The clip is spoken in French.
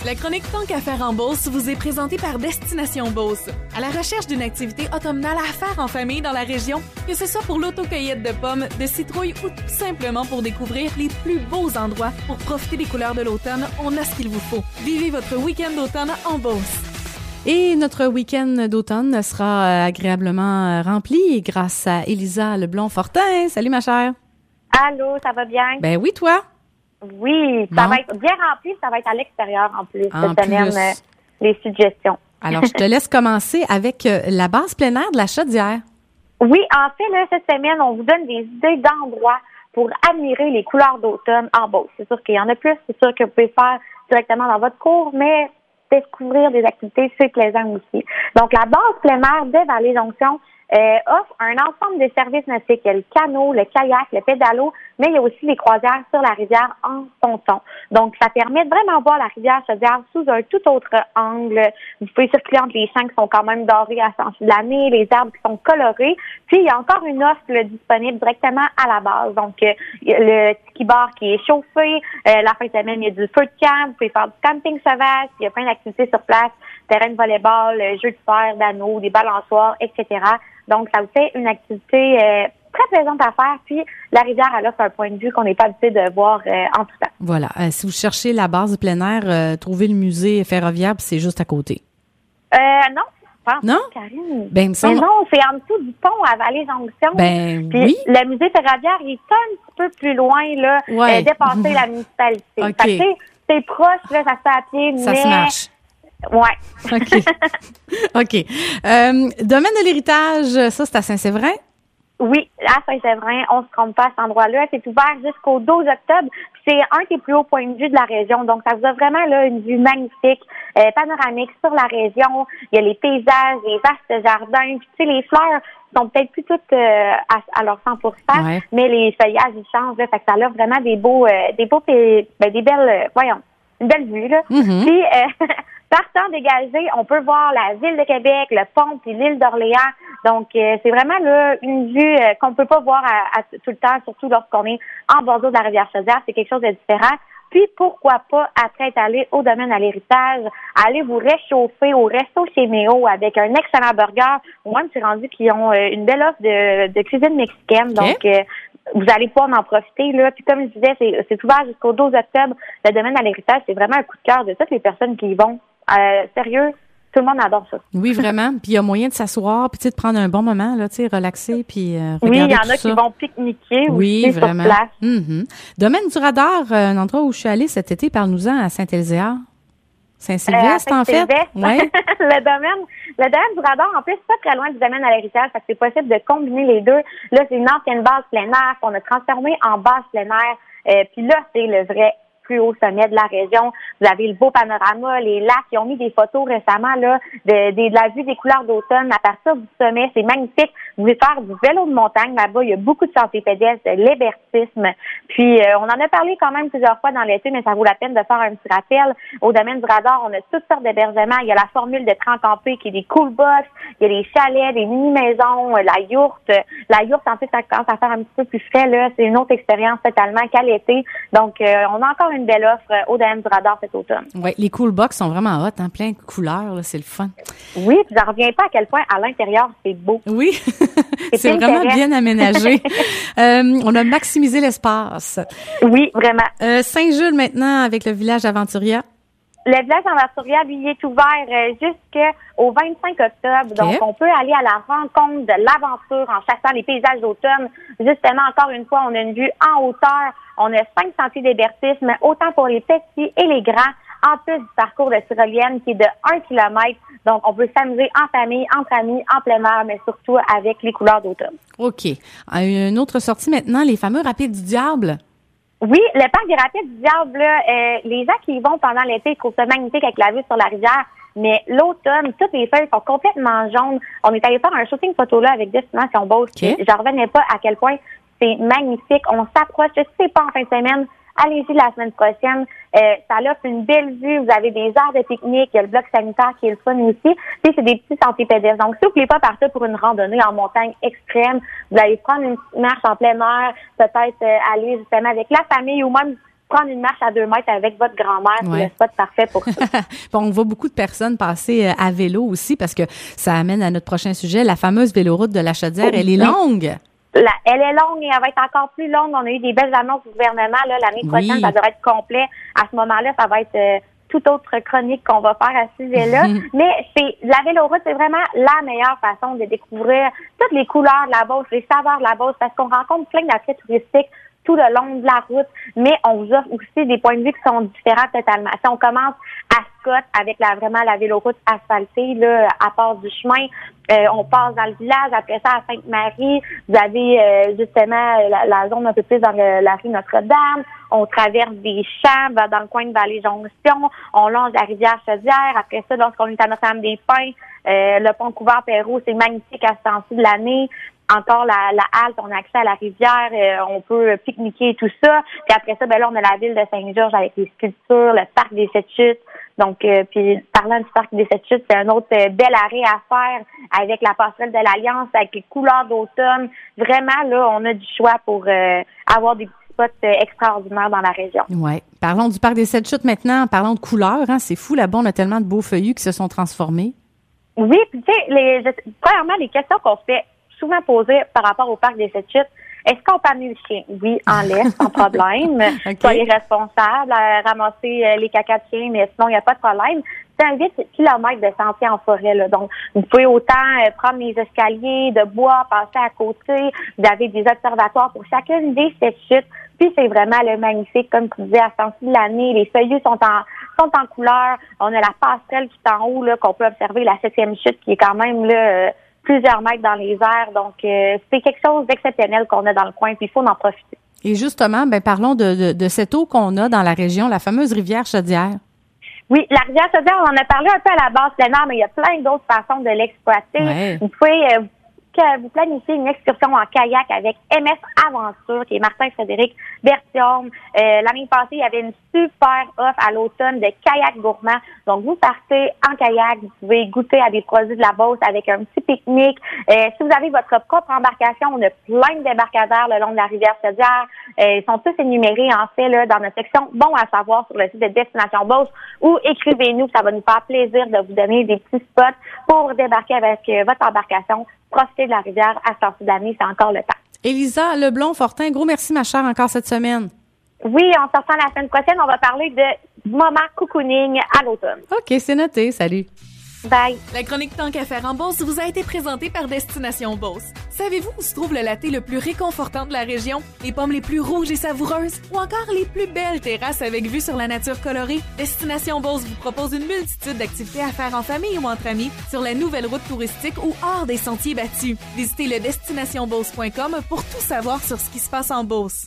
La chronique Tant qu'à faire en Beauce vous est présentée par Destination Beauce. À la recherche d'une activité automnale à faire en famille dans la région, que ce soit pour l'autocueillette de pommes, de citrouilles ou tout simplement pour découvrir les plus beaux endroits pour profiter des couleurs de l'automne, on a ce qu'il vous faut. Vivez votre week-end d'automne en Beauce. Et notre week-end d'automne sera agréablement rempli grâce à Élisa Leblond-Fortin. Salut ma chère. Allô, ça va bien? Ben oui, toi? Oui, ça va être bien rempli, ça va être à l'extérieur en plus cette semaine, les suggestions. Alors, je te laisse commencer avec la base plein air de la Chaudière. Oui, en fait, là, cette semaine, on vous donne des idées d'endroits pour admirer les couleurs d'automne en Beauce. C'est sûr qu'il y en a plus, c'est sûr que vous pouvez faire directement dans votre cours, mais découvrir des activités, c'est plaisant aussi. Donc, la base plein air de Vallée-Jonction offre un ensemble de services nautiques. Il y a le canot, le kayak, le pédalo, mais il y a aussi les croisières sur la rivière en ponton. Donc, ça permet de vraiment voir la rivière Chaudière sous un tout autre angle. Vous pouvez circuler entre les champs qui sont quand même dorés à ce temps de l'année, les arbres qui sont colorés. Puis, il y a encore une offre disponible directement à la base. Donc, le tiki bar qui est chauffé. La fin de semaine, il y a du feu de camp. Vous pouvez faire du camping sauvage. Il y a plein d'activités sur place. Terrain de volleyball, jeux de fer, d'anneaux, des balançoires, etc. Donc, ça vous fait une activité très plaisante à faire. Puis, la rivière, elle offre un point de vue qu'on n'est pas habitué de voir en tout temps. Voilà. Si vous cherchez la base de plein air, trouvez le musée ferroviaire, puis c'est juste à côté. Non. Non? Karine. Ben, mais non, c'est en dessous du pont à Vallée-Jonction. Ben, puis, oui. le musée ferroviaire, il est un petit peu plus loin, là, dépasser la municipalité. OK. Fait que, c'est proche, là, ça se fait à pied, ça se marche. Ouais. OK. Domaine de l'héritage, ça, c'est à Saint-Séverin? Oui, à Saint-Séverin, on se trompe pas à cet endroit-là. C'est ouvert jusqu'au 12 octobre. C'est un des plus hauts points de vue de la région. Donc, ça vous a vraiment là une vue magnifique, panoramique sur la région. Il y a les paysages, les vastes jardins. Puis, tu sais, les fleurs sont peut-être plus toutes à leur 100%, mais les feuillages, ils changent. Là, fait que ça a vraiment des belles, une belle vue, là. Mm-hmm. Puis, partant dégagé, on peut voir la ville de Québec, le pont, puis l'île d'Orléans. Donc, c'est vraiment là une vue qu'on peut pas voir à tout le temps, surtout lorsqu'on est en bordure de la rivière Chaudière. C'est quelque chose de différent. Puis, pourquoi pas, après être allé au domaine à l'héritage, aller vous réchauffer au resto chez Méo avec un excellent burger. Moi, je me suis rendu qu'ils ont une belle offre de cuisine mexicaine. Okay. Donc, vous allez pouvoir en profiter, là. Puis, comme je disais, c'est ouvert jusqu'au 12 octobre. Le domaine à l'héritage, c'est vraiment un coup de cœur de toutes les personnes qui y vont. Sérieux, tout le monde adore ça. Oui, vraiment. Puis il y a moyen de s'asseoir, puis de prendre un bon moment, là, relaxer, puis regarder. Oui, il y en tout a ça. qui vont pique-niquer oui, aussi vraiment. sur place. Mm-hmm. Domaine du radar, un endroit où je suis allée cet été, parle-nous-en, à Saint-Élézéard. Saint-Sylvestre, en fait. Ouais. le domaine du radar, en plus, c'est pas très loin du domaine à l'héritage, fait que c'est possible de combiner les deux. Là, c'est une ancienne base plein air qu'on a transformée en base plein air. Puis là, c'est le vrai plus haut sommet de la région. Vous avez le beau panorama, les lacs. Ils ont mis des photos récemment là de la vue des couleurs d'automne à partir du sommet. C'est magnifique. Vous pouvez faire du vélo de montagne là-bas. Il y a beaucoup de santé pédestre, de l'hébertisme. Puis, on en a parlé quand même plusieurs fois dans l'été, mais ça vaut la peine de faire un petit rappel. Au domaine du radar, on a toutes sortes d'hébergements. Il y a la formule de 30 ampères qui est des cool box. Il y a des chalets, des mini-maisons, la yourte. La yourte, en fait, ça commence à faire un petit peu plus frais, là. C'est une autre expérience totalement qu'à l'été. Donc, on a encore une belle offre au domaine du radar cet automne. Oui, les cool box sont vraiment hot, hein, plein de couleurs, là, c'est le fun. Oui, puis j'en reviens pas à quel point à l'intérieur, c'est beau. Oui, c'est vraiment bien aménagé. On a maximisé l'espace. Oui, vraiment. Saint-Jules maintenant avec le village Aventuria. Le village Aventuria, lui, est ouvert jusqu'au 25 octobre. Donc, on peut aller à la rencontre de l'aventure en chassant les paysages d'automne. Justement, encore une fois, on a une vue en hauteur. On a 5 sentiers d'hébertisme, autant pour les petits et les grands, en plus du parcours de tyrolienne qui est de 1 kilomètre. Donc, on peut s'amuser en famille, entre amis, en plein air, mais surtout avec les couleurs d'automne. OK. Une autre sortie maintenant, les fameux Rapides du Diable. Oui, le parc des Rapides du Diable, là, les gens qui y vont pendant l'été trouvent ça magnifique avec la vue sur la rivière. Mais l'automne, toutes les feuilles sont complètement jaunes. On est allé faire un shooting photo là avec Destination Beauce. Okay. J'en revenais pas à quel point c'est magnifique. On s'approche. Si c'est pas en fin de semaine, allez-y la semaine prochaine. Ça offre une belle vue. Vous avez des aires de pique-nique. Il y a le bloc sanitaire qui est le fun aussi. Puis c'est des petits sentiers pédestres. Donc, si vous voulez pas partir pour une randonnée en montagne extrême, vous allez prendre une petite marche en plein air, peut-être aller justement avec la famille ou même prendre une marche à 2 mètres avec votre grand-mère, c'est le spot parfait pour ça. Bon, on voit beaucoup de personnes passer à vélo aussi parce que ça amène à notre prochain sujet, la fameuse véloroute de la Chaudière. Elle est longue. Elle est longue et elle va être encore plus longue. On a eu des belles annonces du gouvernement. Là, l'année prochaine, ça devrait être complet. À ce moment-là, ça va être toute autre chronique qu'on va faire à ce sujet-là. Mais la véloroute, c'est vraiment la meilleure façon de découvrir toutes les couleurs de la Beauce, les saveurs de la Beauce, parce qu'on rencontre plein d'attraits touristiques tout le long de la route, mais on vous offre aussi des points de vue qui sont différents totalement. Si on commence à Scott avec la véloroute asphaltée, là, à part du chemin, on passe dans le village, après ça à Sainte-Marie, vous avez justement la zone un peu plus dans la rue Notre-Dame, on traverse des champs dans le coin de Vallée-Jonction, on longe la rivière Chaudière, après ça, lorsqu'on est à Notre-Dame-des-Pins, le pont Couvert-Perrault, c'est magnifique à ce temps-ci de l'année. Encore la halte, on a accès à la rivière, on peut pique-niquer et tout ça. Puis après ça, là, on a la ville de Saint-Georges avec les sculptures, le parc des Sept-Chutes. Donc, puis parlant du parc des Sept-Chutes, c'est un autre bel arrêt à faire avec la passerelle de l'Alliance, avec les couleurs d'automne. Vraiment, là, on a du choix pour avoir des petits spots extraordinaires dans la région. Ouais. Parlons du parc des Sept-Chutes maintenant. Parlons de couleurs, hein. C'est fou, là-bas, on a tellement de beaux feuillus qui se sont transformés. Oui, puis tu sais, premièrement, les questions qu'on se fait souvent posées par rapport au parc des Sept-Chutes. Est-ce qu'on peut amener le chien? Oui, en laisse, sans problème. Soyez responsables, ramasser les cacas de chien, mais sinon, il n'y a pas de problème. C'est un 8 km de sentier en forêt, là. Donc, vous pouvez autant prendre les escaliers de bois, passer à côté. Vous avez des observatoires pour chacune des Sept-Chutes. Puis, c'est vraiment le magnifique, comme tu disais, à ce temps-ci de l'année. Les feuillus sont en couleur. On a la passerelle qui est en haut, là, qu'on peut observer, la 7e chute, qui est quand même, là, plusieurs mètres dans les airs. Donc, c'est quelque chose d'exceptionnel qu'on a dans le coin, puis il faut en profiter. Et justement, parlons de cette eau qu'on a dans la région, la fameuse rivière Chaudière. Oui, la rivière Chaudière, on en a parlé un peu à la base plein air, mais il y a plein d'autres façons de l'exploiter. Ouais. Vous pouvez vous planifiez une excursion en kayak avec MS Aventure, qui est Martin-Frédéric Berthiaume. L'année passée, il y avait une super offre à l'automne de kayak gourmand. Donc, vous partez en kayak, vous pouvez goûter à des produits de la Beauce avec un petit pique-nique. Si vous avez votre propre embarcation, on a plein de débarcadères le long de la rivière Chaudière. Ils sont tous énumérés, en fait, là, dans notre section Bon à savoir sur le site de Destination Beauce, ou écrivez-nous, ça va nous faire plaisir de vous donner des petits spots pour débarquer avec votre embarcation. Profiter de la rivière à ce temps de l'année, c'est encore le temps. Élisa Leblond-Fortin, gros merci, ma chère, encore cette semaine. Oui, on se reprend la semaine prochaine. On va parler de moment cocooning à l'automne. OK, c'est noté. Salut. Bye. La chronique Tant qu'à faire en Beauce vous a été présentée par Destination Beauce. Savez-vous où se trouve le latte le plus réconfortant de la région? Les pommes les plus rouges et savoureuses? Ou encore les plus belles terrasses avec vue sur la nature colorée? Destination Beauce vous propose une multitude d'activités à faire en famille ou entre amis sur la nouvelle route touristique ou hors des sentiers battus. Visitez le destinationbeauce.com pour tout savoir sur ce qui se passe en Beauce.